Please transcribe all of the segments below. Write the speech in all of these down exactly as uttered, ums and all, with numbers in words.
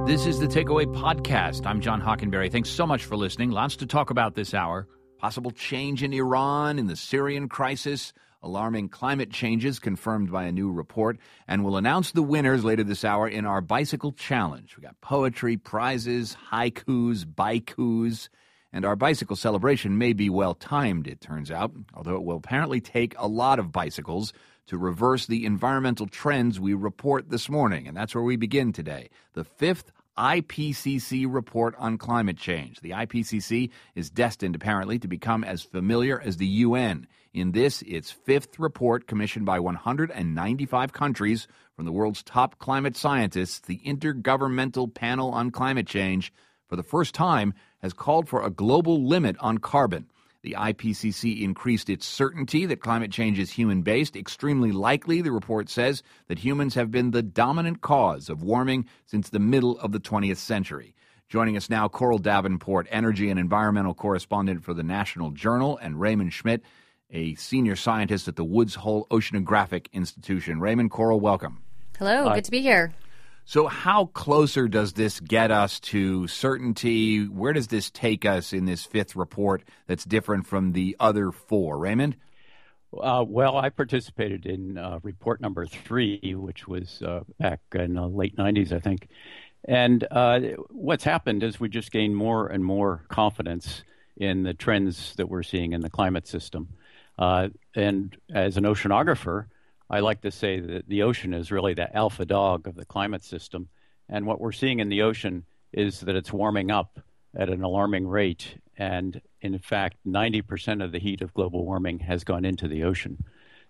This is the Takeaway Podcast. I'm John Hockenberry. Thanks so much for listening. Lots to talk about this hour. Possible change in Iran, in the Syrian crisis, alarming climate changes confirmed by a new report, and we'll announce the winners later this hour in our Bicycle Challenge. We got poetry, prizes, haikus, baikus, and our bicycle celebration may be well-timed, it turns out, although it will apparently take a lot of bicycles to reverse the environmental trends we report this morning. And that's where we begin today. The fifth I P C C report on climate change. The I P C C is destined, apparently, to become as familiar as the U N. In this, its fifth report, commissioned by one hundred ninety-five countries from the world's top climate scientists, the Intergovernmental Panel on Climate Change, for the first time, has called for a global limit on carbon. The I P C C increased its certainty that climate change is human-based. Extremely likely, the report says, that humans have been the dominant cause of warming since the middle of the twentieth century. Joining us now, Coral Davenport, energy and environmental correspondent for the National Journal, and Raymond Schmidt, a senior scientist at the Woods Hole Oceanographic Institution. Raymond, Coral, welcome. Hello, uh, good to be here. So how closer does this get us to certainty? Where does this take us in this fifth report that's different from the other four? Raymond? Uh, well, I participated in uh, report number three, which was uh, back in the late nineties, I think. And uh, what's happened is we just gain more and more confidence in the trends that we're seeing in the climate system. Uh, and as an oceanographer, I like to say that the ocean is really the alpha dog of the climate system. And what we're seeing in the ocean is that it's warming up at an alarming rate. And in fact, ninety percent of the heat of global warming has gone into the ocean.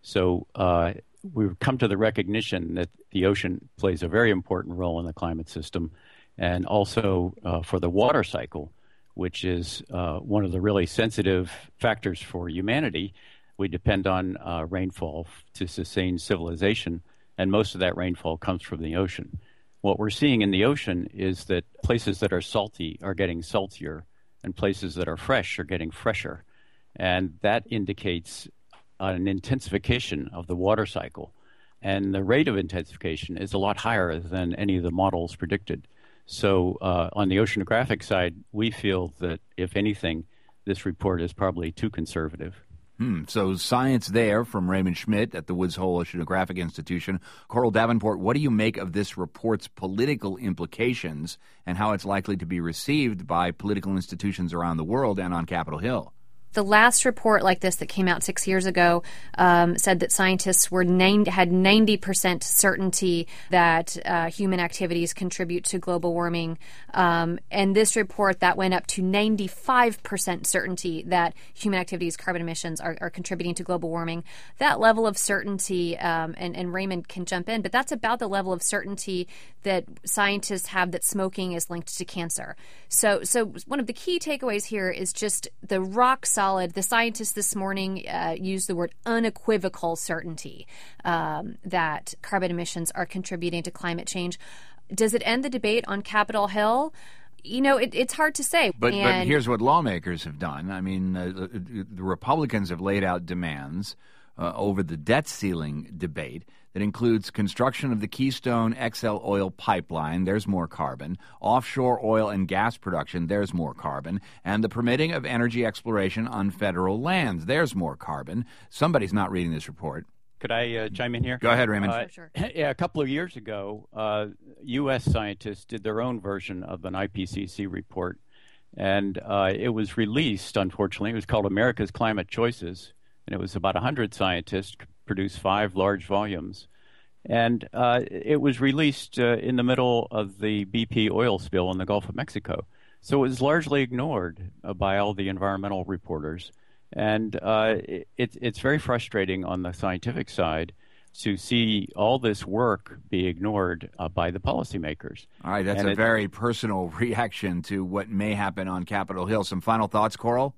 So uh, we've come to the recognition that the ocean plays a very important role in the climate system, and also uh, for the water cycle, which is uh, one of the really sensitive factors for humanity. We depend on uh, rainfall to sustain civilization, and most of that rainfall comes from the ocean. What we're seeing in the ocean is that places that are salty are getting saltier, and places that are fresh are getting fresher. And that indicates an intensification of the water cycle. And the rate of intensification is a lot higher than any of the models predicted. So uh, on the oceanographic side, we feel that, if anything, this report is probably too conservative. Hmm. So science there from Raymond Schmidt at the Woods Hole Oceanographic Institution. Coral Davenport, what do you make of this report's political implications and how it's likely to be received by political institutions around the world and on Capitol Hill? The last report like this that came out six years ago um, said that scientists were named, had ninety percent certainty that uh, human activities contribute to global warming. Um, and this report, that went up to ninety-five percent certainty that human activities, carbon emissions, are, are contributing to global warming. That level of certainty, um, and, and Raymond can jump in, but that's about the level of certainty that scientists have that smoking is linked to cancer. So, so one of the key takeaways here is just the rock solid. The scientists this morning uh, used the word unequivocal certainty um, that carbon emissions are contributing to climate change. Does it end the debate on Capitol Hill? You know, it, it's hard to say. But, and, but here's what lawmakers have done. I mean, uh, the Republicans have laid out demands uh, over the debt ceiling debate that includes construction of the Keystone X L oil pipeline, there's more carbon, offshore oil and gas production, there's more carbon, and the permitting of energy exploration on federal lands, there's more carbon. Somebody's not reading this report. Could I uh, chime in here? Go ahead, Raymond. Uh, sure, sure. Yeah, a couple of years ago, uh, U S scientists did their own version of an I P C C report, and uh, it was released, unfortunately. It was called America's Climate Choices, and it was about one hundred scientists, produced five large volumes. And uh, it was released uh, in the middle of the B P oil spill in the Gulf of Mexico. So it was largely ignored uh, by all the environmental reporters. And uh, it, it's very frustrating on the scientific side to see all this work be ignored uh, by the policymakers. All right, that's and a it, very personal reaction to what may happen on Capitol Hill. Some final thoughts, Coral?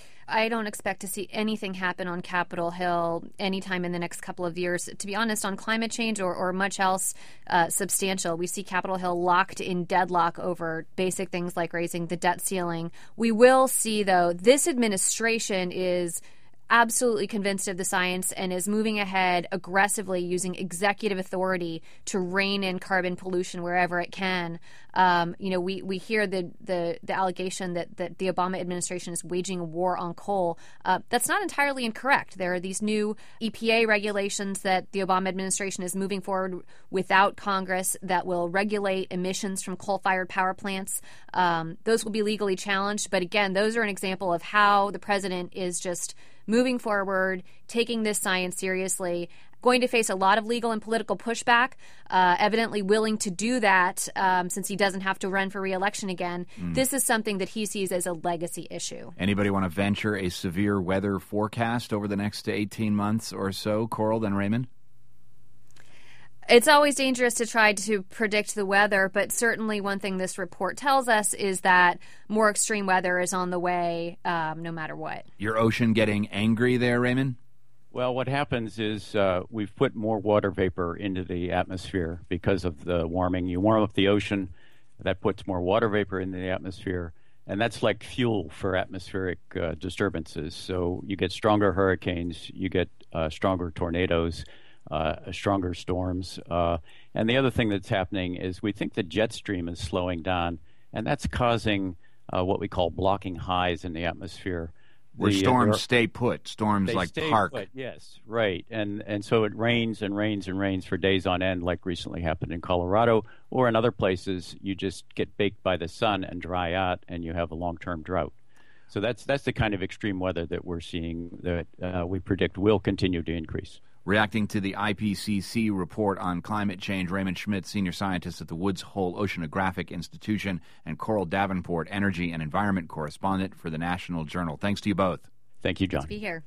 I don't expect to see anything happen on Capitol Hill anytime in the next couple of years. To be honest, on climate change or, or much else uh, substantial, we see Capitol Hill locked in deadlock over basic things like raising the debt ceiling. We will see, though, this administration is absolutely convinced of the science and is moving ahead aggressively using executive authority to rein in carbon pollution wherever it can. Um, you know, we, we hear the, the, the allegation that, that the Obama administration is waging a war on coal. Uh, that's not entirely incorrect. There are these new E P A regulations that the Obama administration is moving forward without Congress that will regulate emissions from coal-fired power plants. Um, those will be legally challenged. But again, those are an example of how the president is just moving forward, taking this science seriously, going to face a lot of legal and political pushback, uh, evidently willing to do that um, since he doesn't have to run for re-election again. Mm. This is something that he sees as a legacy issue. Anybody want to venture a severe weather forecast over the next eighteen months or so? Coral, then Raymond? It's always dangerous to try to predict the weather, but certainly one thing this report tells us is that more extreme weather is on the way um, no matter what. Your ocean getting angry there, Raymond? Well, what happens is uh, we've put more water vapor into the atmosphere because of the warming. You warm up the ocean, that puts more water vapor into the atmosphere, and that's like fuel for atmospheric uh, disturbances. So you get stronger hurricanes, you get uh, stronger tornadoes, uh, stronger storms. Uh, and the other thing that's happening is we think the jet stream is slowing down, and that's causing uh, what we call blocking highs in the atmosphere. Where the, storms uh, stay put, storms they like stay Park. Put, yes, right. And and so it rains and rains and rains for days on end, like recently happened in Colorado, or in other places you just get baked by the sun and dry out, and you have a long-term drought. So that's that's the kind of extreme weather that we're seeing that uh, we predict will continue to increase. Reacting to the I P C C report on climate change, Raymond Schmidt, senior scientist at the Woods Hole Oceanographic Institution, and Coral Davenport, energy and environment correspondent for the National Journal. Thanks to you both. Thank you, John. Good to be here.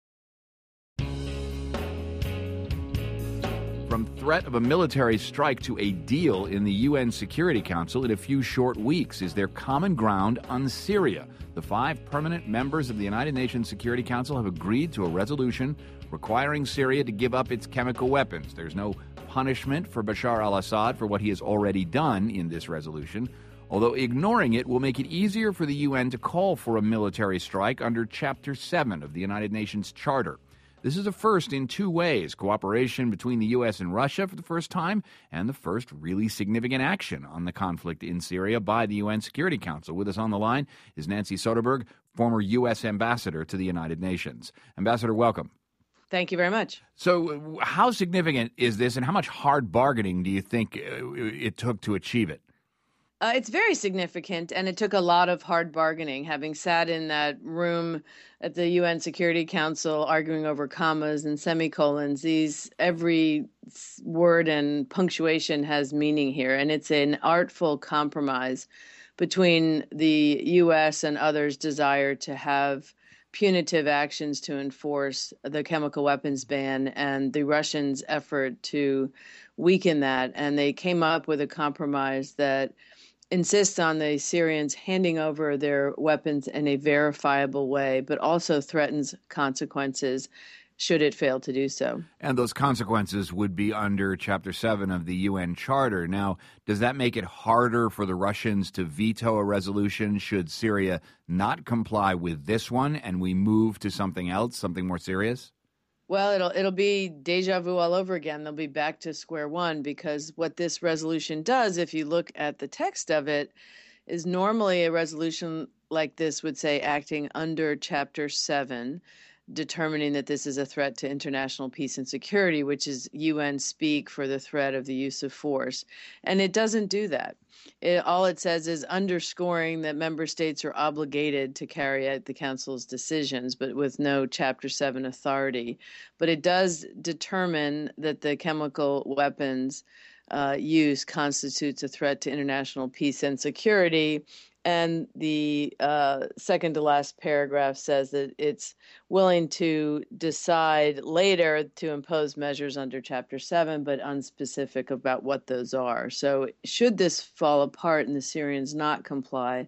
From threat of a military strike to a deal in the U N Security Council in a few short weeks. Is there common ground on Syria? The five permanent members of the United Nations Security Council have agreed to a resolution requiring Syria to give up its chemical weapons. There's no punishment for Bashar al-Assad for what he has already done in this resolution, although ignoring it will make it easier for the U N to call for a military strike under Chapter seven of the United Nations Charter. This is a first in two ways: cooperation between the U S and Russia for the first time, and the first really significant action on the conflict in Syria by the U N Security Council. With us on the line is Nancy Soderberg, former U S ambassador to the United Nations. Ambassador, welcome. Thank you very much. So how significant is this, and how much hard bargaining do you think it took to achieve it? Uh, it's very significant, and it took a lot of hard bargaining. Having sat in that room at the U N Security Council arguing over commas and semicolons, these every word and punctuation has meaning here, and it's an artful compromise between the U S and others' desire to have punitive actions to enforce the chemical weapons ban and the Russians' effort to weaken that. And they came up with a compromise that insists on the Syrians handing over their weapons in a verifiable way, but also threatens consequences should it fail to do so. And those consequences would be under Chapter seven of the U N Charter. Now, does that make it harder for the Russians to veto a resolution should Syria not comply with this one and we move to something else, something more serious? Well, it'll it'll be deja vu all over again. They'll be back to square one, because what this resolution does, if you look at the text of it, is normally a resolution like this would say acting under Chapter seven, determining that this is a threat to international peace and security, which is U N speak for the threat of the use of force. And it doesn't do that. It, all it says is underscoring that member states are obligated to carry out the Council's decisions, but with no Chapter seven authority. But it does determine that the chemical weapons uh, use constitutes a threat to international peace and security. And the uh, second to last paragraph says that it's willing to decide later to impose measures under Chapter seven, but unspecific about what those are. So should this fall apart and the Syrians not comply,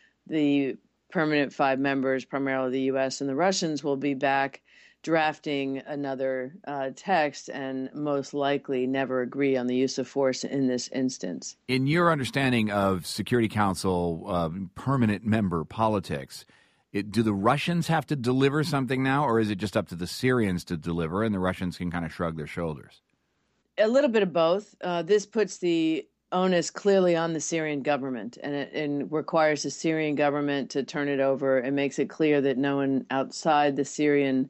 the permanent five members, primarily the U S and the Russians, will be back drafting another uh, text and most likely never agree on the use of force in this instance. In your understanding of Security Council uh, permanent member politics, It, do the Russians have to deliver something now, or is it just up to the Syrians to deliver and the Russians can kind of shrug their shoulders? A little bit of both. Uh, this puts the onus clearly on the Syrian government, and it and requires the Syrian government to turn it over. It makes it clear that no one outside the Syrian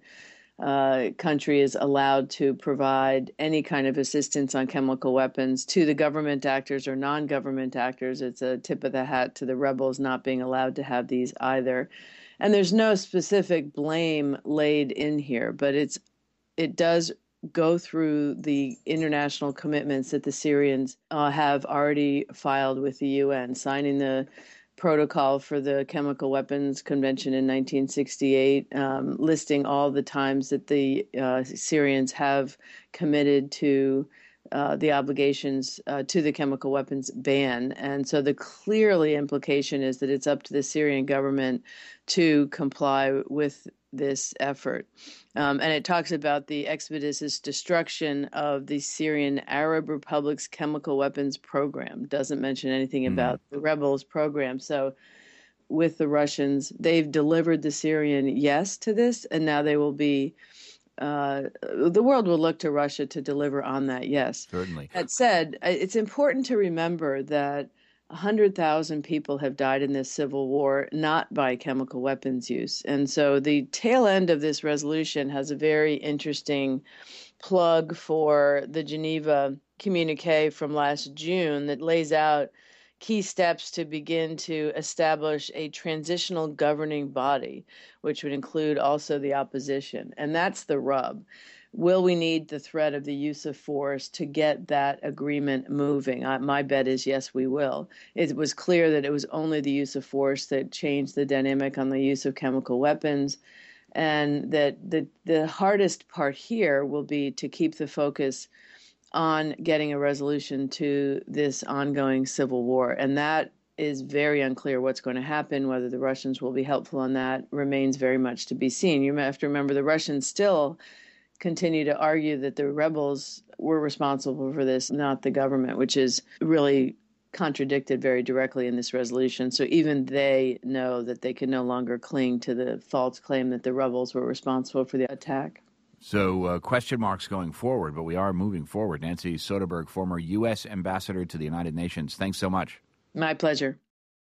uh, country is allowed to provide any kind of assistance on chemical weapons to the government actors or non-government actors. It's a tip of the hat to the rebels not being allowed to have these either. And there's no specific blame laid in here, but it's it does go through the international commitments that the Syrians uh, have already filed with the U N, signing the protocol for the Chemical Weapons Convention in nineteen sixty-eight, um, listing all the times that the uh, Syrians have committed to uh, the obligations uh, to the chemical weapons ban. And so the clearly implication is that it's up to the Syrian government to comply with this effort. Um, and it talks about the expeditious destruction of the Syrian Arab Republic's chemical weapons program. Doesn't mention anything mm-hmm. about the rebels' program. So with the Russians, they've delivered the Syrian yes to this, and now they will be, uh, the world will look to Russia to deliver on that yes. Certainly. That said, it's important to remember that one hundred thousand people have died in this civil war, not by chemical weapons use. And so the tail end of this resolution has a very interesting plug for the Geneva communique from last June that lays out key steps to begin to establish a transitional governing body, which would include also the opposition. And that's the rub. Will we need the threat of the use of force to get that agreement moving? I, my bet is yes, we will. It was clear that it was only the use of force that changed the dynamic on the use of chemical weapons, and that the, the hardest part here will be to keep the focus on getting a resolution to this ongoing civil war. And that is very unclear what's going to happen. Whether the Russians will be helpful on that remains very much to be seen. You have to remember the Russians still continue to argue that the rebels were responsible for this, not the government, which is really contradicted very directly in this resolution. So even they know that they can no longer cling to the false claim that the rebels were responsible for the attack. So uh, question marks going forward, but we are moving forward. Nancy Soderberg, former U S ambassador to the United Nations, thanks so much. My pleasure.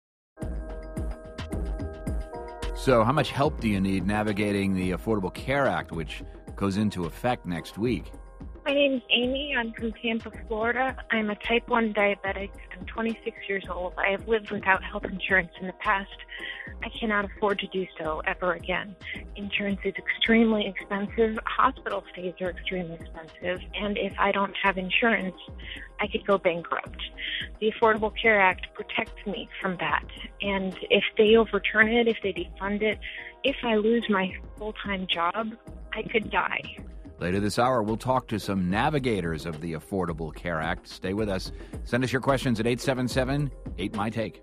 So how much help do you need navigating the Affordable Care Act, which goes into effect next week? My name is Amy. I'm from Tampa, Florida. I'm a type one diabetic. I'm twenty-six years old. I have lived without health insurance in the past. I cannot afford to do so ever again. Insurance is extremely expensive. Hospital stays are extremely expensive. And if I don't have insurance, I could go bankrupt. The Affordable Care Act protects me from that. And if they overturn it, if they defund it, if I lose my full-time job, I could die. Later this hour, we'll talk to some navigators of the Affordable Care Act. Stay with us. Send us your questions at eight seven seven, eight M Y Take.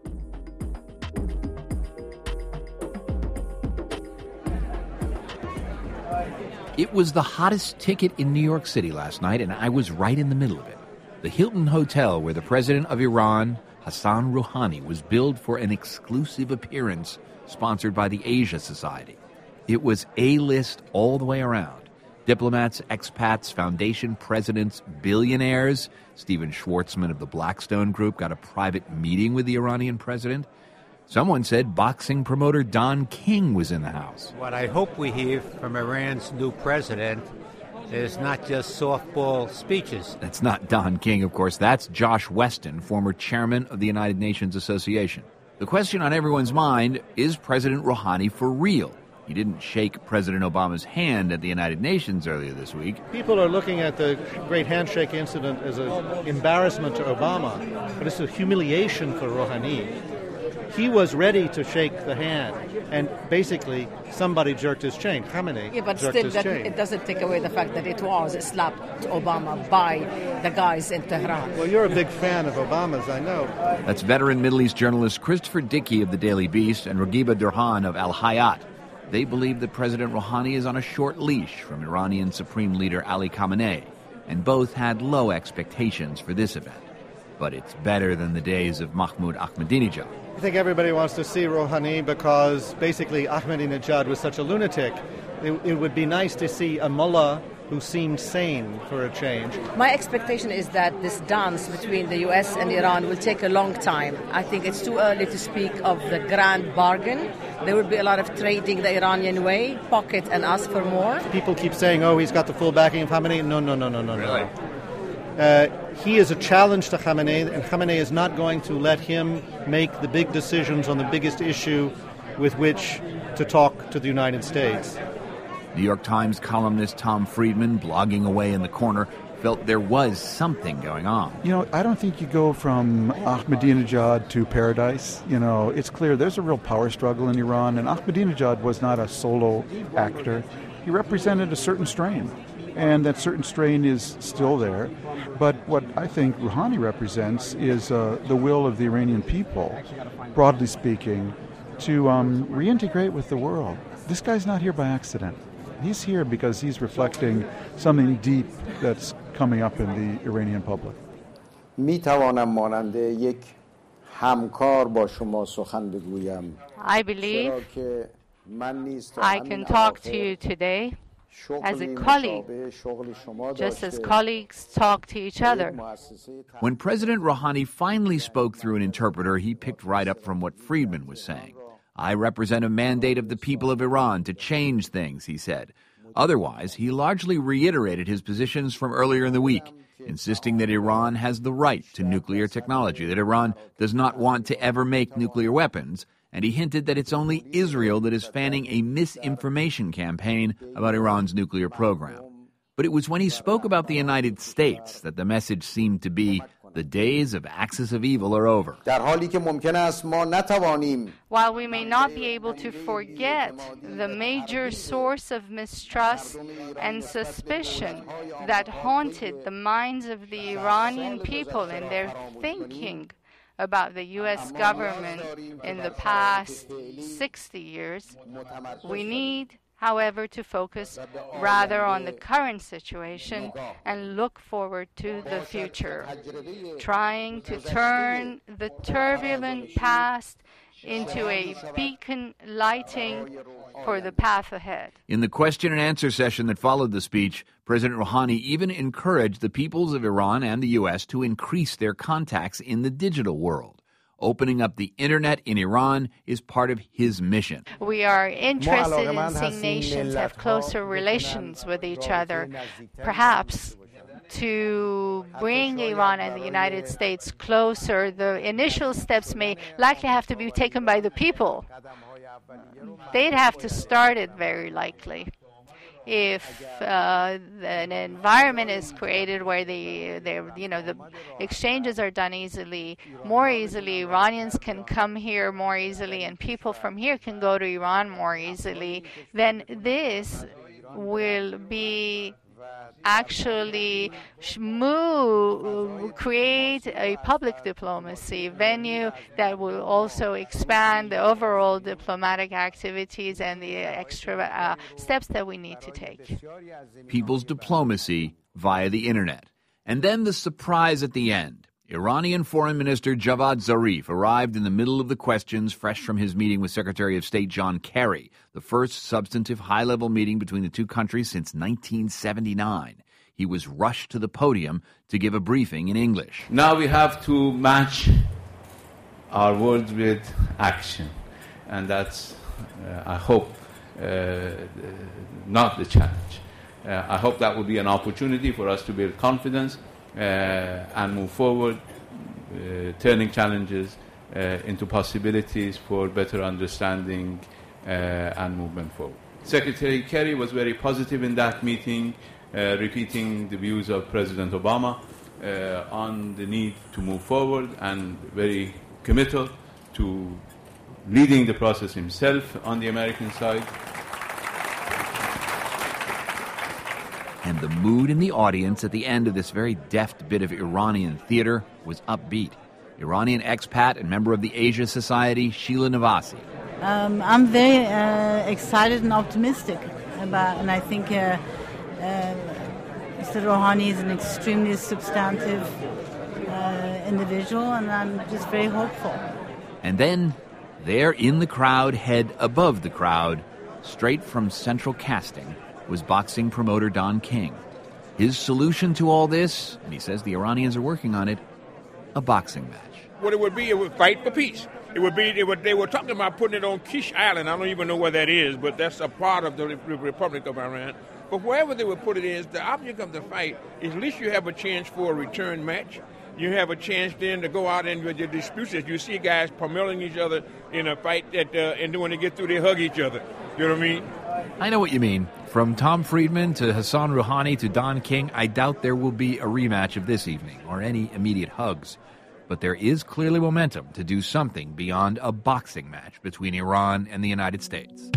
It was the hottest ticket in New York City last night, and I was right in the middle of it. The Hilton Hotel, where the president of Iran, Hassan Rouhani, was billed for an exclusive appearance sponsored by the Asia Society. It was A-list all the way around. Diplomats, expats, foundation presidents, billionaires. Stephen Schwartzman of the Blackstone Group got a private meeting with the Iranian president. Someone said boxing promoter Don King was in the house. What I hope we hear from Iran's new president is not just softball speeches. That's not Don King, of course. That's Josh Weston, former chairman of the United Nations Association. The question on everyone's mind, is President Rouhani for real? He didn't shake President Obama's hand at the United Nations earlier this week. People are looking at the great handshake incident as an embarrassment to Obama, but it's a humiliation for Rouhani. He was ready to shake the hand, and basically somebody jerked his chain. Khamenei yeah, but jerked still, his that, chain. It doesn't take away the fact that it was slapped Obama by the guys in Tehran. Well, you're a big fan of Obama's, I know. That's veteran Middle East journalist Christopher Dickey of the Daily Beast and Ragiba Durhan of Al Hayat. They believe that President Rouhani is on a short leash from Iranian Supreme Leader Ali Khamenei, and both had low expectations for this event. but it's better than the days of Mahmoud Ahmadinejad. I think everybody wants to see Rouhani because basically Ahmadinejad was such a lunatic. It, it would be nice to see a mullah who seemed sane for a change. My expectation is that this dance between the U S and Iran will take a long time. I think it's too early to speak of the grand bargain. There will be a lot of trading the Iranian way, pocket and ask for more. People keep saying, oh, he's got the full backing of Khamenei. No, no, no, no, no, really? no. Uh, he is a challenge to Khamenei, and Khamenei is not going to let him make the big decisions on the biggest issue with which to talk to the United States. New York Times columnist Tom Friedman, blogging away in the corner, felt there was something going on. You know, I don't think you go from Ahmadinejad to paradise. You know, it's clear there's a real power struggle in Iran, and Ahmadinejad was not a solo actor. He represented a certain strain, and that certain strain is still there. But what I think Rouhani represents is uh, the will of the Iranian people, broadly speaking, to um, reintegrate with the world. This guy's not here by accident. He's here because he's reflecting something deep that's coming up in the Iranian public. I believe I can talk to you today as a colleague, just as colleagues talk to each other. When President Rouhani finally spoke through an interpreter, he picked right up from what Friedman was saying. I represent a mandate of the people of Iran to change things, he said. Otherwise, he largely reiterated his positions from earlier in the week, insisting that Iran has the right to nuclear technology, that Iran does not want to ever make nuclear weapons, and he hinted that it's only Israel that is fanning a misinformation campaign about Iran's nuclear program. But it was when he spoke about the United States that the message seemed to be, the days of axis of evil are over. While we may not be able to forget the major source of mistrust and suspicion that haunted the minds of the Iranian people in their thinking about the U S government in the past sixty years, we need, however, to focus rather on the current situation and look forward to the future, trying to turn the turbulent past into a beacon lighting for the path ahead. In the question and answer session that followed the speech, President Rouhani even encouraged the peoples of Iran and the U S to increase their contacts in the digital world. Opening up the internet in Iran is part of his mission. We are interested in seeing nations have closer relations with each other, perhaps to bring Iran and the United States closer. The initial steps may likely have to be taken by the people. They'd have to start it very likely. If uh, an environment is created where the, the you know the exchanges are done easily, more easily, Iranians can come here more easily, and people from here can go to Iran more easily, then this will be actually move, create a public diplomacy venue that will also expand the overall diplomatic activities and the extra uh, steps that we need to take. People's diplomacy via the internet. And then the surprise at the end. Iranian Foreign Minister Javad Zarif arrived in the middle of the questions, fresh from his meeting with Secretary of State John Kerry, the first substantive high-level meeting between the two countries since nineteen seventy-nine. He was rushed to the podium to give a briefing in English. Now we have to match our words with action, and that's, uh, I hope, uh, not the challenge. Uh, I hope that will be an opportunity for us to build confidence Uh, and move forward, uh, turning challenges uh, into possibilities for better understanding uh, and movement forward. Secretary Kerry was very positive in that meeting, uh, repeating the views of President Obama uh, on the need to move forward, and very committed to leading the process himself on the American side. And the mood in the audience at the end of this very deft bit of Iranian theater was upbeat. Iranian expat and member of the Asia Society, Sheila Navasi. Um, I'm very uh, excited and optimistic about, and I think uh, uh, Mister Rouhani is an extremely substantive uh, uh, individual, and I'm just very hopeful. And then, there in the crowd, head above the crowd, straight from central casting, was boxing promoter Don King. His solution to all this, and he says the Iranians are working on it, a boxing match. What it would be, it would fight for peace. It would be, it would, they were talking about putting it on Kish Island. I don't even know where that is, but that's a part of the Republic of Iran. But wherever they would put it is, the object of the fight is at least you have a chance for a return match. You have a chance then to go out and with your disputes. You see guys pummeling each other in a fight, that, uh, and then when they get through, they hug each other. You know what I mean? I know what you mean. From Tom Friedman to Hassan Rouhani to Don King, I doubt there will be a rematch of this evening or any immediate hugs. But there is clearly momentum to do something beyond a boxing match between Iran and the United States.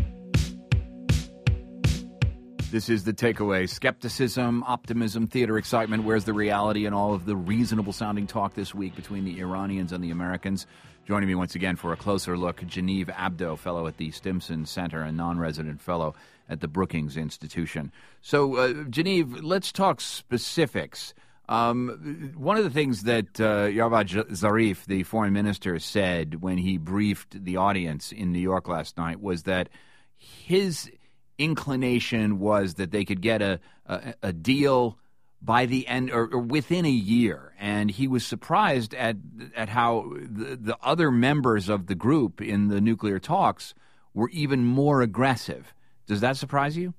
This is The Takeaway. Skepticism, optimism, theater excitement. Where's the reality and all of the reasonable-sounding talk this week between the Iranians and the Americans? Joining me once again for a closer look, Genevieve Abdo, fellow at the Stimson Center and non-resident fellow at the Brookings Institution. So, uh, Genevieve, let's talk specifics. Um, one of the things that uh, Javad Zarif, the foreign minister, said when he briefed the audience in New York last night was that his inclination was that they could get a, a, a deal by the end or, or within a year. And he was surprised at at how the, the other members of the group in the nuclear talks were even more aggressive. Does that surprise you?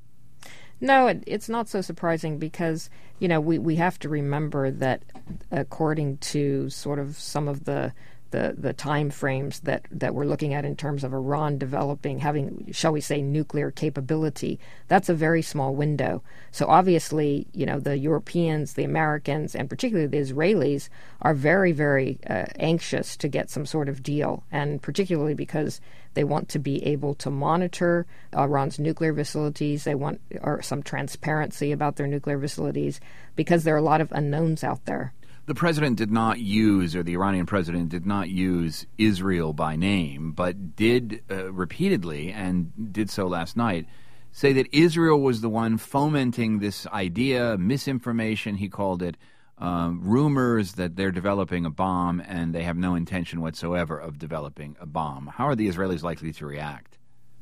No, it, it's not so surprising because, you know, we, we have to remember that according to sort of some of the the, the time frames that, that we're looking at in terms of Iran developing, having, shall we say, nuclear capability, that's a very small window. So obviously, you know, the Europeans, the Americans, and particularly the Israelis are very, very uh, anxious to get some sort of deal, and particularly because they want to be able to monitor Iran's nuclear facilities. They want or some transparency about their nuclear facilities because there are a lot of unknowns out there. The president did not use, or the Iranian president did not use Israel by name, but did uh, repeatedly, and did so last night, say that Israel was the one fomenting this idea, misinformation, he called it, um, rumors that they're developing a bomb, and they have no intention whatsoever of developing a bomb. How are the Israelis likely to react?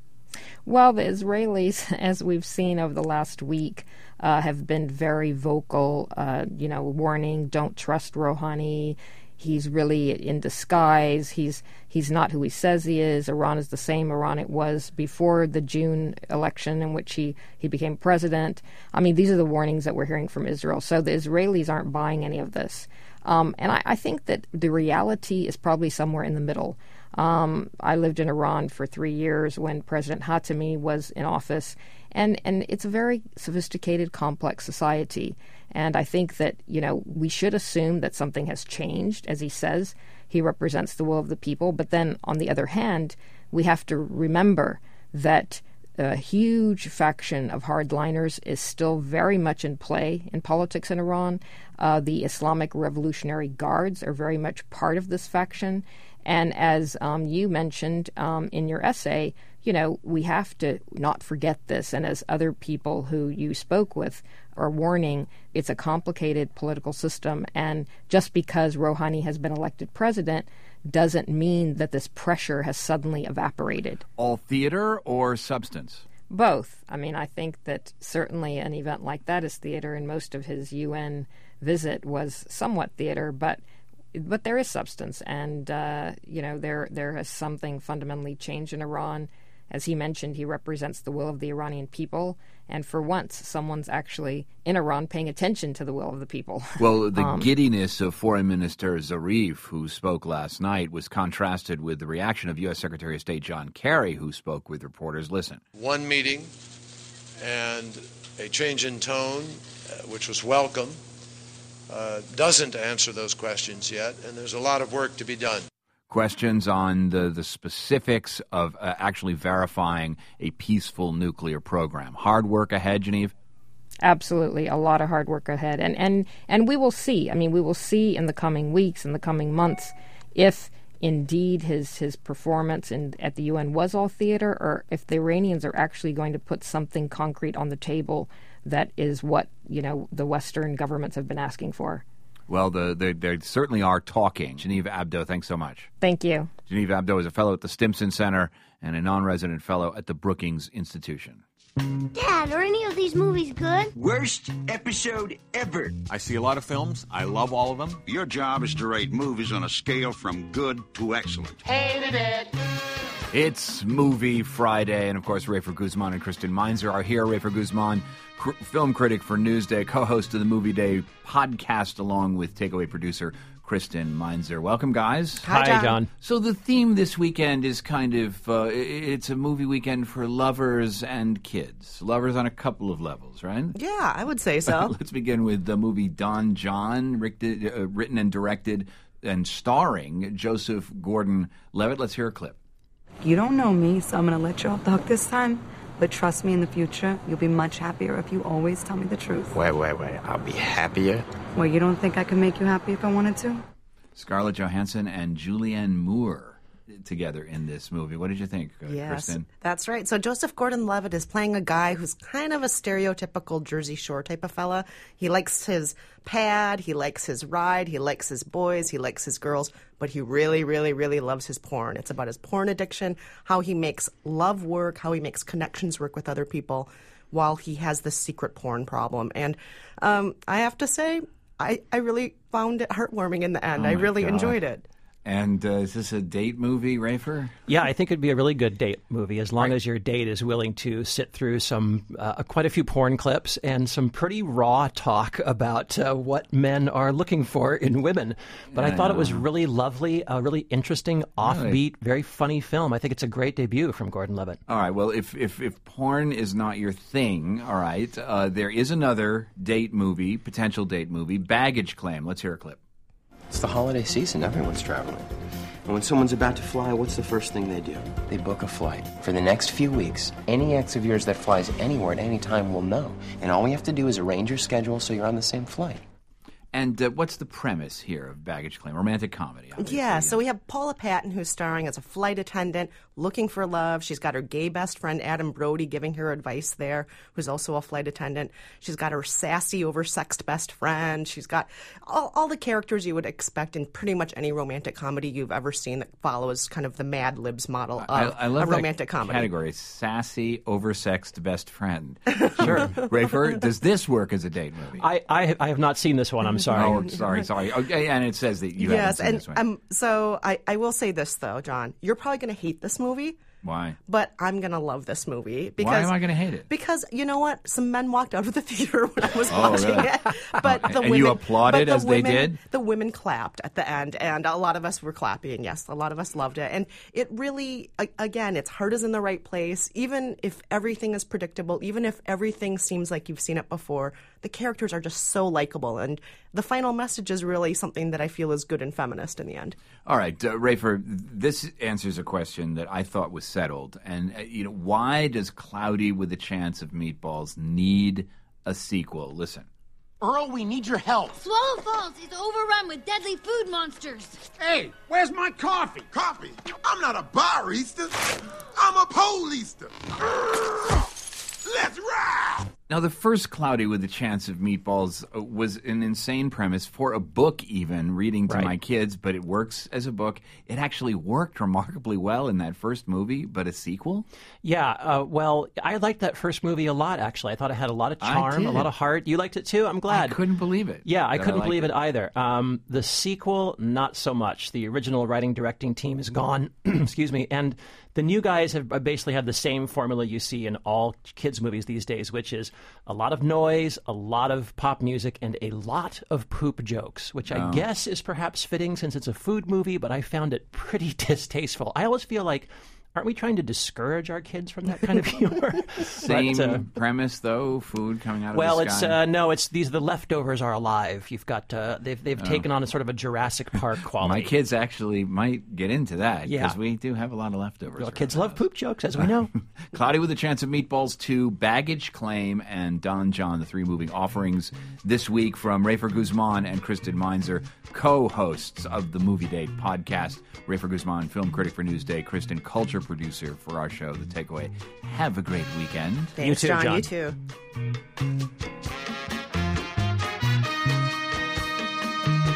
Well, the Israelis, as we've seen over the last week, uh, have been very vocal, uh, you know, warning, don't trust Rouhani. He's really in disguise. He's he's not who he says he is. Iran is the same Iran it was before the June election in which he, he became president. I mean, these are the warnings that we're hearing from Israel. So the Israelis aren't buying any of this. Um, and I, I think that the reality is probably somewhere in the middle. Um, I lived in Iran for three years when President Khatami was in office, and, and it's a very sophisticated, complex society. And I think that, you know, we should assume that something has changed. As he says, he represents the will of the people. But then, on the other hand, we have to remember that a huge faction of hardliners is still very much in play in politics in Iran. Uh, the Islamic Revolutionary Guards are very much part of this faction. And as um, you mentioned um, in your essay, you know, we have to not forget this. And as other people who you spoke with are warning, it's a complicated political system. And just because Rouhani has been elected president doesn't mean that this pressure has suddenly evaporated. All theater or substance? Both. I mean, I think that certainly an event like that is theater, and most of his U N visit was somewhat theater, but But there is substance, and, uh, you know, there there has something fundamentally changed in Iran. As he mentioned, he represents the will of the Iranian people, and for once, someone's actually in Iran paying attention to the will of the people. Well, the um, giddiness of Foreign Minister Zarif, who spoke last night, was contrasted with the reaction of U S Secretary of State John Kerry, who spoke with reporters. Listen. One meeting and a change in tone, uh, which was welcome. Uh, doesn't answer those questions yet, and there's a lot of work to be done. Questions on the, the specifics of uh, actually verifying a peaceful nuclear program. Hard work ahead, Genevieve? Absolutely, a lot of hard work ahead. And, and, and we will see. I mean, we will see in the coming weeks, in the coming months, if indeed his, his performance in, at the U N was all theater, or if the Iranians are actually going to put something concrete on the table that is what, you know, the Western governments have been asking for. Well, the, the, they certainly are talking. Geneva Abdo, thanks so much. Thank you. Geneva Abdo is a fellow at the Stimson Center and a non-resident fellow at the Brookings Institution. Dad, are any of these movies good? Worst episode ever. I see a lot of films. I love all of them. Your job is to rate movies on a scale from good to excellent. Hated it. It's Movie Friday, and of course, Rafer Guzman and Kristen Meinzer are here. Rafer Guzman, cr- film critic for Newsday, co-host of the Movie Day podcast, along with takeaway producer Kristen Meinzer. Welcome, guys. Hi, John. Hi, John. So the theme this weekend is kind of, uh, it's a movie weekend for lovers and kids. Lovers on a couple of levels, right? Yeah, I would say so. Let's begin with the movie Don John, uh, written and directed and starring Joseph Gordon-Levitt. Let's hear a clip. You don't know me, so I'm going to let you off the hook this time. But trust me, in the future, you'll be much happier if you always tell me the truth. Wait, wait, wait. I'll be happier? Well, you don't think I could make you happy if I wanted to? Scarlett Johansson and Julianne Moore together in this movie. What did you think, uh, yes, Kristen? That's right. So Joseph Gordon-Levitt is playing a guy who's kind of a stereotypical Jersey Shore type of fella. He likes his pad, he likes his ride, he likes his boys, he likes his girls, but he really, really, really loves his porn. It's about his porn addiction, how he makes love work, how he makes connections work with other people while he has this secret porn problem. And um, I have to say, I, I really found it heartwarming in the end. Oh I really God. enjoyed it. And uh, is this a date movie, Rafer? Yeah, I think it'd be a really good date movie as long right. as your date is willing to sit through some uh, quite a few porn clips and some pretty raw talk about uh, what men are looking for in women. But yeah, I thought I it was really lovely, a really interesting, offbeat, really? very funny film. I think it's a great debut from Gordon-Levitt. All right, well, if if, if porn is not your thing, all right, uh, there is another date movie, potential date movie, Baggage Claim. Let's hear a clip. It's the holiday season. Everyone's traveling. And when someone's about to fly, what's the first thing they do? They book a flight. For the next few weeks, any ex of yours that flies anywhere at any time will know. And all we have to do is arrange your schedule so you're on the same flight. And uh, what's the premise here of Baggage Claim? Romantic comedy, obviously. Yeah, so we have Paula Patton, who's starring as a flight attendant, looking for love. She's got her gay best friend, Adam Brody, giving her advice there, who's also a flight attendant. She's got her sassy, oversexed best friend. She's got all, all the characters you would expect in pretty much any romantic comedy you've ever seen that follows kind of the Mad Libs model of I, I love a romantic that comedy. Category, sassy, oversexed best friend. Sure. Rafer, does this work as a date movie? I, I, I have not seen this one, I'm sorry. Oh, sorry, sorry. Okay, and it says that you yes, haven't seen and, this one. Um, so I, I will say this, though, John. You're probably going to hate this movie. Why? But I'm going to love this movie. Because, Why am I going to hate it? Because, you know what? Some men walked out of the theater when I was oh, watching really? it. But okay. the and women, you applauded the as women, they did? The women clapped at the end, and a lot of us were clapping. Yes, a lot of us loved it. And it really, again, its heart is in the right place. Even if everything is predictable, even if everything seems like you've seen it before, the characters are just so likable. And the final message is really something that I feel is good and feminist in the end. All right, uh, Rafer, this answers a question that I thought was settled. And, uh, you know, why does Cloudy with a Chance of Meatballs need a sequel? Listen. Earl, we need your help. Swallow Falls is overrun with deadly food monsters. Hey, where's my coffee? Coffee? I'm not a barista. I'm a policeman. Let's ride! Now, the first Cloudy with a Chance of Meatballs was an insane premise for a book even, reading to right. my kids, but it works as a book. It actually worked remarkably well in that first movie, but a sequel? Yeah, uh, well, I liked that first movie a lot, actually. I thought it had a lot of charm, a lot of heart. You liked it too? I'm glad. I couldn't believe it. Yeah, I couldn't I believe it, it either. Um, the sequel, not so much. The original writing, directing team is gone, excuse me, and the new guys have basically had the same formula you see in all kids' movies these days, which is a lot of noise, a lot of pop music, and a lot of poop jokes, which I oh. guess is perhaps fitting since it's a food movie, but I found it pretty distasteful. I always feel like, aren't we trying to discourage our kids from that kind of humor? Same but, uh, premise, though, food coming out of well, the it's sky? uh, no, it's these the leftovers are alive. You've got uh, they've they've Oh. taken on a sort of a Jurassic Park quality. My kids actually might get into that because Yeah. we do have a lot of leftovers. Well, kids love poop jokes, as we know. Cloudy with a Chance of Meatballs two, Baggage Claim, and Don John, the three movie offerings this week from Rafer Guzman and Kristen Meinzer, co-hosts of the Movie Day podcast. Rafer Guzman, film critic for Newsday, Kristen, culture producer for our show, The Takeaway. Have a great weekend. Thanks, you too, John. John. You too.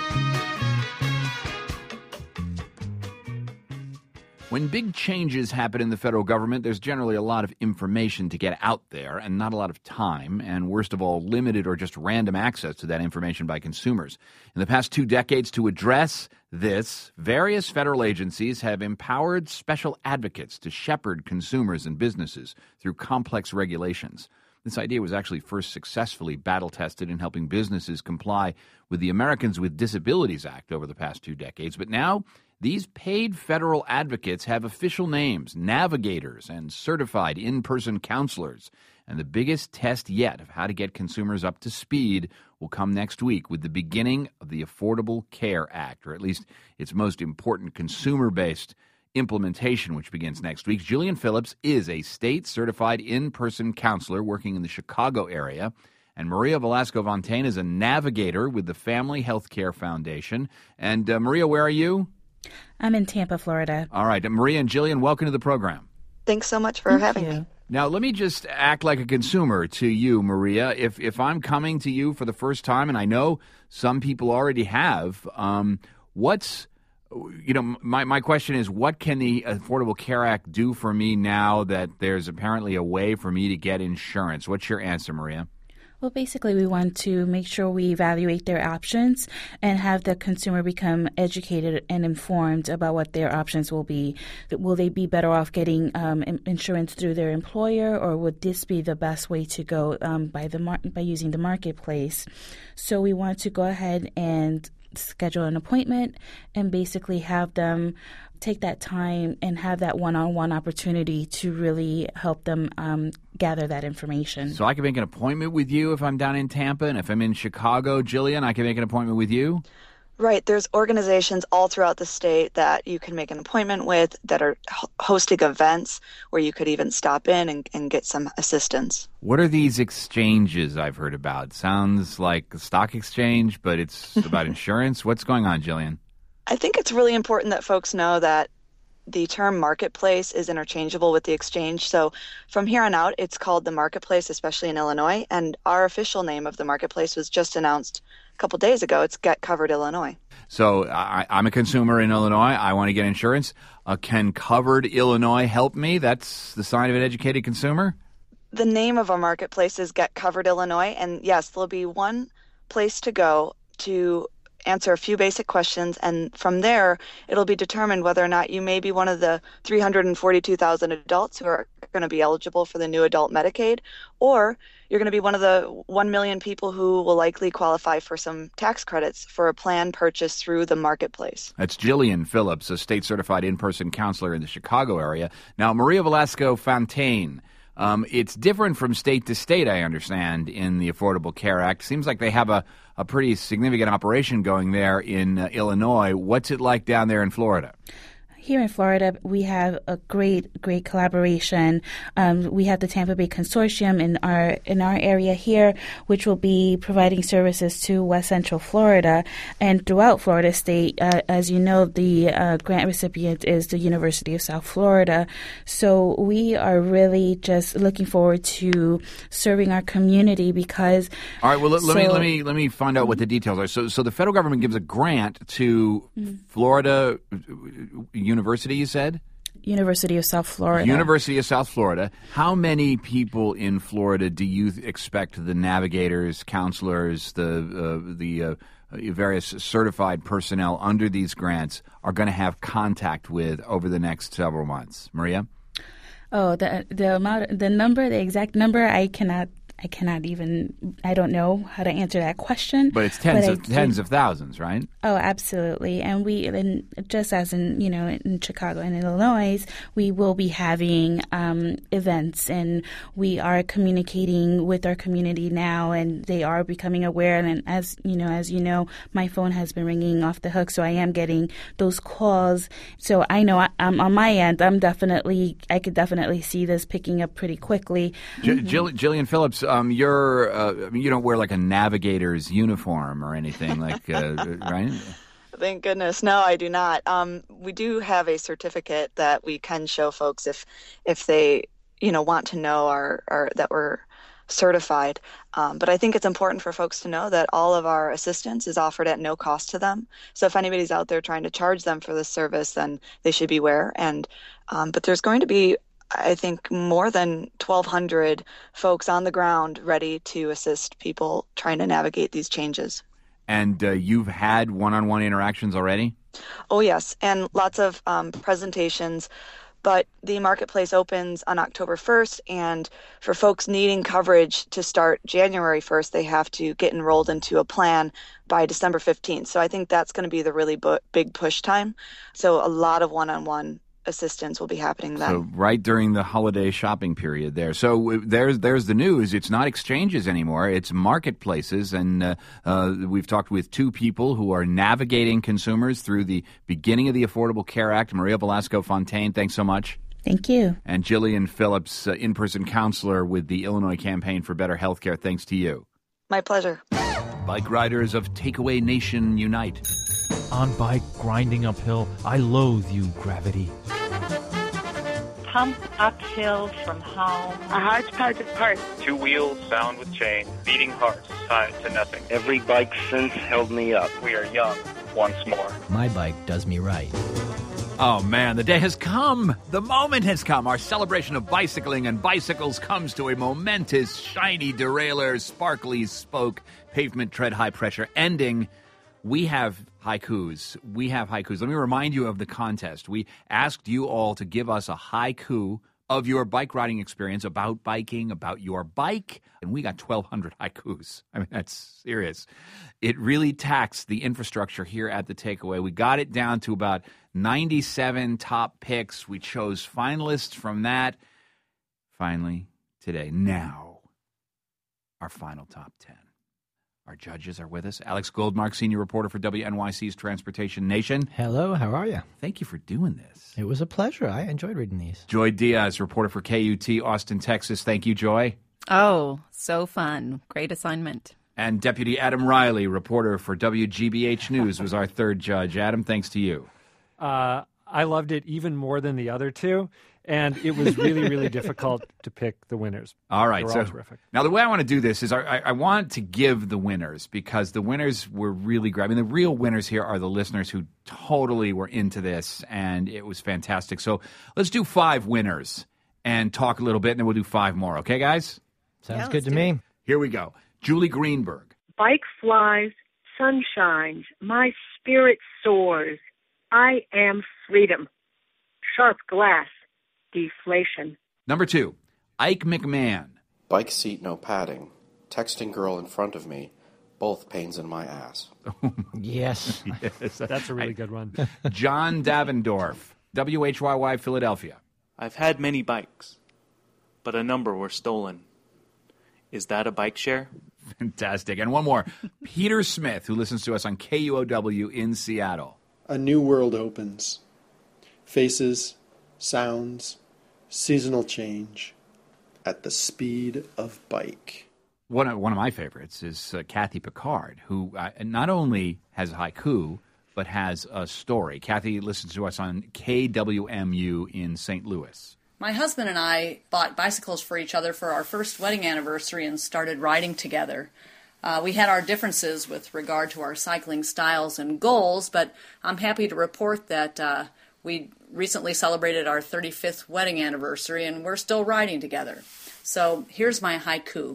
When big changes happen in the federal government, there's generally a lot of information to get out there and not a lot of time, and worst of all, limited or just random access to that information by consumers. In the past two decades, to address this, various federal agencies have empowered special advocates to shepherd consumers and businesses through complex regulations. This idea was actually first successfully battle-tested in helping businesses comply with the Americans with Disabilities Act over the past two decades, but now these paid federal advocates have official names, navigators, and certified in-person counselors. And the biggest test yet of how to get consumers up to speed will come next week with the beginning of the Affordable Care Act, or at least its most important consumer-based implementation, which begins next week. Jillian Phillips is a state-certified in-person counselor working in the Chicago area. And Maria Velasco-Fontaine is a navigator with the Family Health Care Foundation. And uh, Maria, where are you? I'm in Tampa, Florida. All right. Maria and Jillian, welcome to the program. Thanks so much for Thank having you. me. Now, let me just act like a consumer to you, Maria. If if I'm coming to you for the first time, and I know some people already have, um, what's, you know, my, my question is, what can the Affordable Care Act do for me now that there's apparently a way for me to get insurance? What's your answer, Maria? Well, basically, we want to make sure we evaluate their options and have the consumer become educated and informed about what their options will be. Will they be better off getting um, insurance through their employer, or would this be the best way to go um, by the mar- by using the marketplace? So we want to go ahead and schedule an appointment and basically have them take that time and have that one-on-one opportunity to really help them um, gather that information. So I can make an appointment with you if I'm down in Tampa, and if I'm in Chicago, Jillian, I can make an appointment with you? Right. There's organizations all throughout the state that you can make an appointment with that are h- hosting events where you could even stop in and, and get some assistance. What are these exchanges I've heard about? Sounds like a stock exchange, but it's about insurance. What's going on, Jillian? I think it's really important that folks know that the term marketplace is interchangeable with the exchange. So from here on out, it's called the marketplace, especially in Illinois. And our official name of the marketplace was just announced a couple days ago. It's Get Covered Illinois. So I, I'm a consumer in Illinois. I want to get insurance. Uh, can Covered Illinois help me? That's the sign of an educated consumer? The name of our marketplace is Get Covered Illinois. And yes, there'll be one place to go to answer a few basic questions, and from there it'll be determined whether or not you may be one of the three hundred forty-two thousand adults who are going to be eligible for the new adult Medicaid, or you're going to be one of the one million people who will likely qualify for some tax credits for a plan purchased through the marketplace. That's Jillian Phillips, a state-certified in-person counselor in the Chicago area. Now, Maria Velasco-Fontaine, Um, it's different from state to state, I understand, in the Affordable Care Act. Seems like they have a, a pretty significant operation going there in uh, Illinois. What's it like down there in Florida? Here in Florida, we have a great, great collaboration. Um, we have the Tampa Bay Consortium in our in our area here, which will be providing services to West Central Florida and throughout Florida State. Uh, as you know, the uh, grant recipient is the University of South Florida. So we are really just looking forward to serving our community because. All right. Well, let, so, let me let me let me find out what the details are. So, so the federal government gives a grant to mm-hmm. Florida. University, you said? University of South Florida. University of South Florida. How many people in Florida do you expect the navigators, counselors, the uh, the uh, various certified personnel under these grants are going to have contact with over the next several months? Maria? Oh, the the amount, the number, the exact number, I cannot. I cannot even, I don't know how to answer that question. But it's tens but of tens of thousands, right? Oh, absolutely. And we, and just as in, you know, in Chicago and Illinois, we will be having um, events, and we are communicating with our community now, and they are becoming aware. And as you know, as you know, my phone has been ringing off the hook, so I am getting those calls. So I know I, I'm on my end, I'm definitely, I could definitely see this picking up pretty quickly. J- Jill, Jillian Phillips, Um, you're, uh, I mean, you don't wear like a navigator's uniform or anything like, uh, right? Thank goodness. No, I do not. Um, we do have a certificate that we can show folks if, if they, you know, want to know our, our that we're certified. Um, but I think it's important for folks to know that all of our assistance is offered at no cost to them. So if anybody's out there trying to charge them for this service, then they should beware. And um, but there's going to be, I think, more than twelve hundred folks on the ground ready to assist people trying to navigate these changes. And uh, you've had one-on-one interactions already? Oh, yes, and lots of um, presentations. But the marketplace opens on October first, and for folks needing coverage to start January first, they have to get enrolled into a plan by December fifteenth. So I think that's going to be the really bu- big push time. So a lot of one-on-one assistance will be happening then. So right during the holiday shopping period there. So there's there's the news. It's not exchanges anymore. It's marketplaces. And uh, uh, we've talked with two people who are navigating consumers through the beginning of the Affordable Care Act. Maria Velasco-Fontaine, thanks so much. Thank you. And Jillian Phillips, uh, in-person counselor with the Illinois Campaign for Better Healthcare. Thanks to you. My pleasure. Bike riders of Takeaway Nation unite. On bike, grinding uphill, I loathe you, gravity. Pump uphill from home. A hodgepodge of parts. Two wheels bound with chain, beating hearts tied to nothing. Every bike since held me up. We are young once more. My bike does me right. Oh, man, the day has come. The moment has come. Our celebration of bicycling and bicycles comes to a momentous, shiny derailleur, sparkly spoke, pavement tread, high pressure ending. We have haikus. We have haikus. Let me remind you of the contest. We asked you all to give us a haiku of your bike riding experience, about biking, about your bike, and we got twelve hundred haikus. I mean, that's serious. It really taxed the infrastructure here at the Takeaway. We got it down to about ninety-seven top picks. We chose finalists from that. Finally, today, now, our final top ten. Our judges are with us. Alex Goldmark, senior reporter for W N Y C's Transportation Nation. Hello, how are you? Thank you for doing this. It was a pleasure. I enjoyed reading these. Joy Diaz, reporter for K U T Austin, Texas. Thank you, Joy. Oh, so fun. Great assignment. And Deputy Adam Riley, reporter for W G B H News, was our third judge. Adam, thanks to you. Uh, I loved it even more than the other two. And it was really, really difficult to pick the winners. All right. They were so all terrific. Now the way I want to do this is I, I want to give the winners, because the winners were really great. I mean, the real winners here are the listeners who totally were into this, and it was fantastic. So let's do five winners and talk a little bit, and then we'll do five more. Okay, guys? Sounds yeah, good to me. Here we go. Julie Greenberg. Bike flies, sun shines, my spirit soars. I am freedom. Sharp glass. Deflation. Number two, Ike McMahon. Bike seat, no padding. Texting girl in front of me. Both pains in my ass. Yes. yes. That's a really good one. John Davendorf, W H Y Y, Philadelphia. I've had many bikes, but a number were stolen. Is that a bike share? Fantastic. And one more, Peter Smith, who listens to us on K U O W in Seattle. A new world opens. Faces, sounds, seasonal change at the speed of bike. One of, one of my favorites is uh, Kathy Picard, who uh, not only has a haiku, but has a story. Kathy listens to us on K W M U in Saint Louis. My husband and I bought bicycles for each other for our first wedding anniversary and started riding together. Uh, we had our differences with regard to our cycling styles and goals, but I'm happy to report that uh, we recently celebrated our thirty-fifth wedding anniversary, and we're still riding together. So here's my haiku.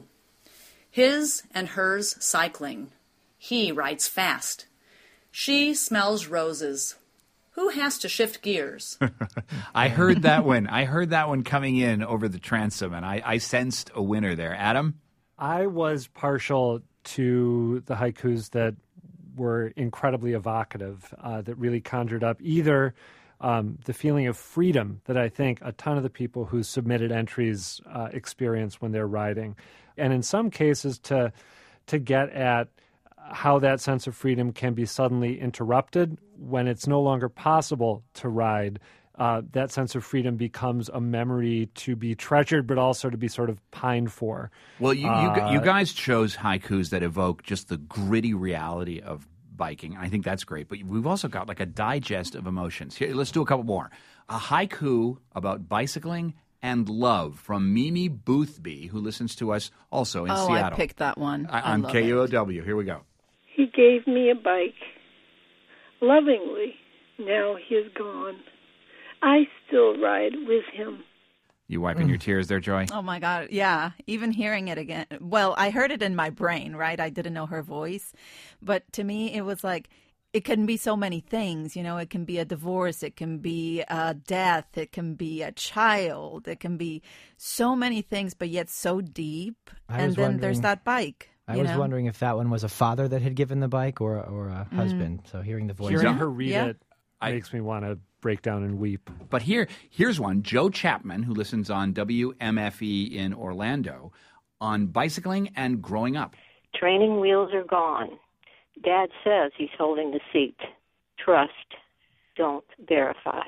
His and hers cycling. He rides fast. She smells roses. Who has to shift gears? I heard that one. I heard that one coming in over the transom, and I, I sensed a winner there. Adam? I was partial to the haikus that were incredibly evocative, uh, that really conjured up either Um, the feeling of freedom that I think a ton of the people who submitted entries uh, experience when they're riding. And in some cases to to get at how that sense of freedom can be suddenly interrupted when it's no longer possible to ride. Uh, that sense of freedom becomes a memory to be treasured, but also to be sort of pined for. Well, you, uh, you, you guys chose haikus that evoke just the gritty reality of biking. I think that's great. But we've also got like a digest of emotions. Here, let's do a couple more. A haiku about bicycling and Love from Mimi Boothby, who listens to us also in oh, Seattle. I picked that one. I, I on love K U O W. it. Here we go. He gave me a bike. Lovingly. Now he is gone. I still ride with him. You wiping your tears there, Joy? Oh, my God. Yeah. Even hearing it again. Well, I heard it in my brain, right? I didn't know her voice. But to me, it was like, it can be so many things. You know, it can be a divorce. It can be a death. It can be a child. It can be so many things, but yet so deep. I and was then there's wondering- that bike. I you was know? wondering if that one was a father that had given the bike or or a husband. So hearing the voice. Hearing her read Yeah. it makes me want to break down and weep. But here, here's one. Joe Chapman, who listens on W M F E in Orlando, on bicycling and growing up. Training wheels are gone. Dad says he's holding the seat. Trust, don't verify.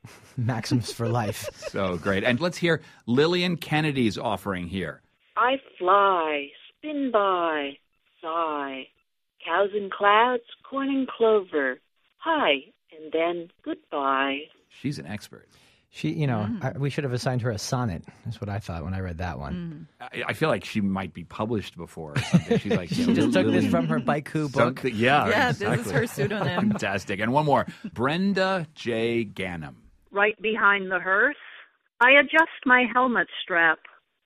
Maxims for life. So great. And let's hear Lillian Kennedy's offering here. I fly, spin by, sigh. Cows and clouds, corn and clover. Hi, and then goodbye. She's an expert. She, you know, I, we should have assigned her a sonnet. That's what I thought when I read that one. I, I feel like she might be published before or something. She's like, She you know, just took this Lillian- from her Baiku book. Something- Yeah, Yeah, this is exactly. her pseudonym. Fantastic. And one more. Brenda J. Ganem. Right behind the hearse, I adjust my helmet strap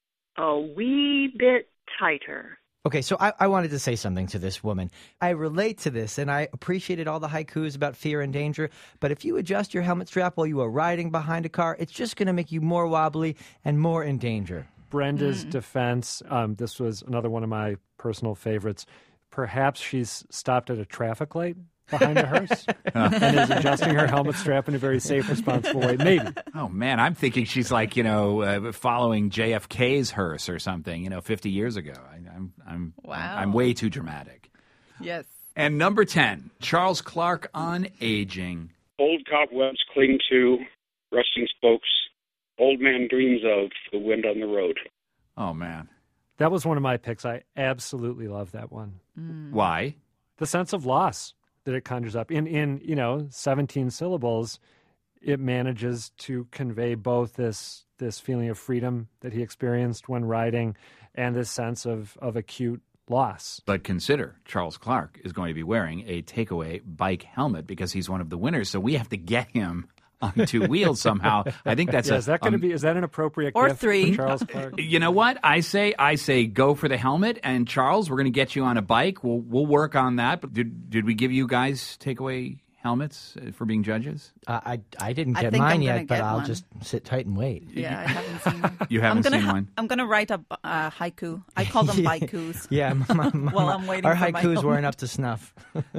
a wee bit tighter. Okay, so I, I wanted to say something to this woman. I relate to this, and I appreciated all the haikus about fear and danger, but if you adjust your helmet strap while you are riding behind a car, it's just going to make you more wobbly and more in danger. Brenda's defense, um, this was another one of my personal favorites. Perhaps she's stopped at a traffic light behind a hearse and is adjusting her helmet strap in a very safe, responsible way. Maybe. Oh, man, I'm thinking she's like, you know, uh, following J F K's hearse or something, you know, fifty years ago. I, I'm, I'm, Wow. I'm way too dramatic. Yes. And number ten, Charles Clark on aging. Old cobwebs cling to, rusting spokes, old man dreams of the wind on the road. Oh, man. That was one of my picks. I absolutely love that one. Why? The sense of loss that it conjures up. In, in you know, seventeen syllables, it manages to convey both this this feeling of freedom that he experienced when riding and this sense of, of acute loss. But consider, Charles Clark is going to be wearing a takeaway bike helmet because he's one of the winners, so we have to get him on two wheels somehow. I think that's yeah, a, is that going to um, be is that an appropriate Or gift three. for Charles Clark? You know what? I say I say go for the helmet, and Charles, we're going to get you on a bike. We'll we'll work on that. But did did we give you guys takeaway helmets uh, for being judges? Uh, I I didn't I get think I'm mine gonna yet, but get I'll one. just sit tight and wait. Yeah, I haven't seen one. You haven't I'm gonna seen ha- one? I'm going to write a uh, haiku. I call them baikus. Yeah, my, my, While I'm waiting our for my haikus helmet. weren't up to snuff.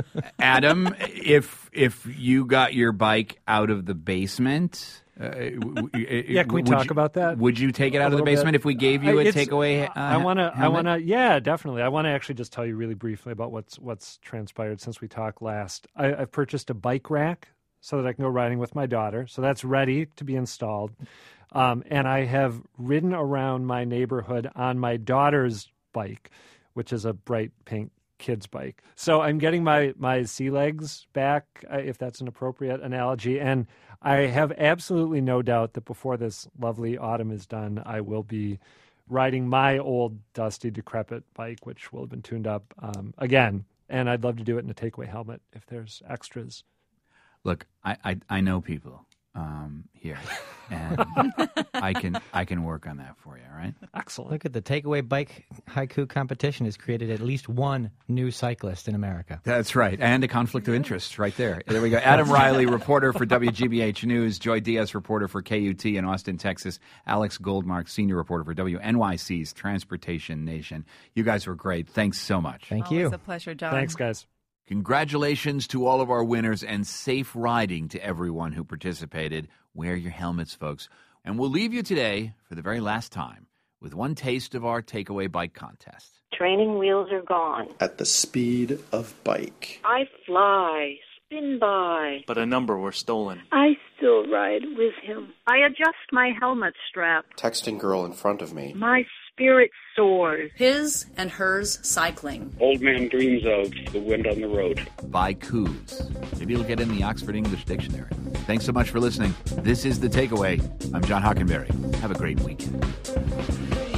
Adam, if if you got your bike out of the basement, uh, w- w- Yeah, can we would talk you- about that? Would you take it a out of the little bit? basement if we gave you I- a it's- takeaway? Uh, I want to. I helmet? want to. Yeah, definitely. I want to actually just tell you really briefly about what's what's transpired since we talked last. I, I've purchased a bike rack so that I can go riding with my daughter. So that's ready to be installed. Um, and I have ridden around my neighborhood on my daughter's bike, which is a bright pink kid's bike. So I'm getting my my sea legs back, uh, if that's an appropriate analogy. And I have absolutely no doubt that before this lovely autumn is done, I will be riding my old, dusty, decrepit bike, which will have been tuned up um, again. And I'd love to do it in a takeaway helmet if there's extras. Look, I, I, I know people um, here, and I can I can work on that for you. All right. Excellent. Look at the takeaway bike haiku competition has created at least one new cyclist in America. That's right, and a conflict of interest right there. There we go. Adam Riley, reporter for W G B H News. Joy Diaz, reporter for K U T in Austin, Texas. Alex Goldmark, senior reporter for W N Y C's Transportation Nation. You guys were great. Thanks so much. Thank Always you. a pleasure, John. Thanks, guys. Congratulations to all of our winners and safe riding to everyone who participated. Wear your helmets, folks. And we'll leave you today for the very last time with one taste of our takeaway bike contest. Training wheels are gone. At the speed of bike. I fly, spin by. But a number were stolen. I still ride with him. I adjust my helmet strap. Texting girl in front of me. My spirit soars. His and hers cycling. Old man dreams of the wind on the road. Bikes. Maybe it'll get in the Oxford English Dictionary. Thanks so much for listening. This is The Takeaway. I'm John Hockenberry. Have a great weekend.